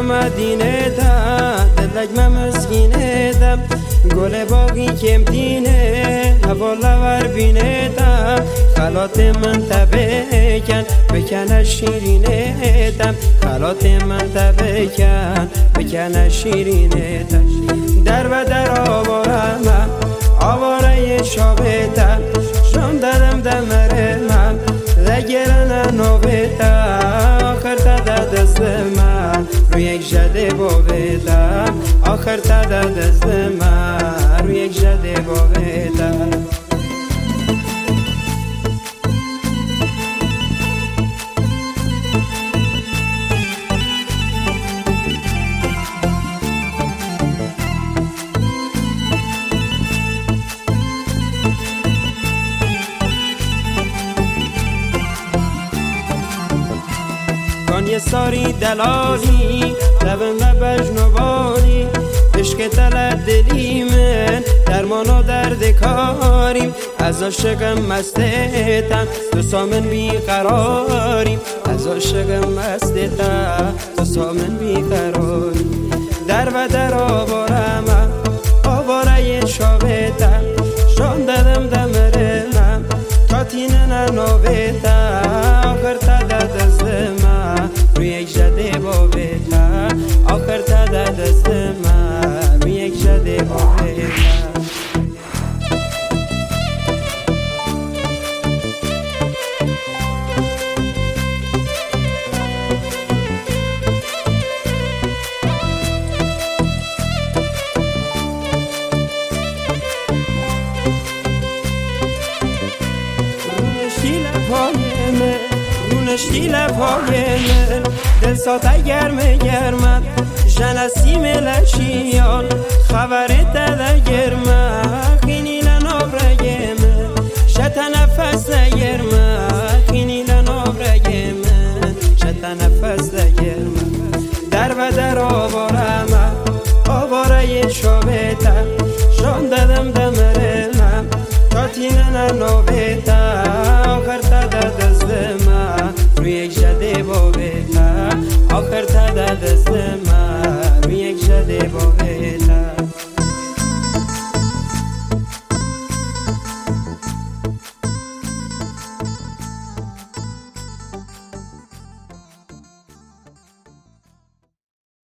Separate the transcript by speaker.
Speaker 1: مدینه دا دلک مسکینه دا گل باقی کم دینه حوالا ور بینه دا خلات من تبکن بکن شیرینه دا خلات من تبکن بکن شیرینه دا در و در آوارم آواره شابتا شان دادم دمره من لگرن نوبتا آخر تا دست من روی یک جده بابتا آخر تا دست من روی یک جده بابتا یه ساری دلالی لبم و بجنوانی عشق تلت دلی من درمان و درد کاریم از عاشقم مستتم تو سامن بیقراریم از عاشقم مستتم تو سامن بیقراریم در و در آوارم آواره شابتم شان دادم دمرم کاتینه نوبتم آخر تا دست من روی یک جده بابتا آخر تا دست من روی یک جده بابتا رونشتی لبهای من دل ساته گرمت جنسیم لشیان خبرت داده گرمت خینی لنابرگ من شت نفس گرمت خینی لنابرگ من شت نفس گرمت در و در آوارم آواره شابتم شان دادم دمرم کاتینه نوبتا آخر تا دست من روی یک جده بابتا آخر تا دست من روی یک جده بابتا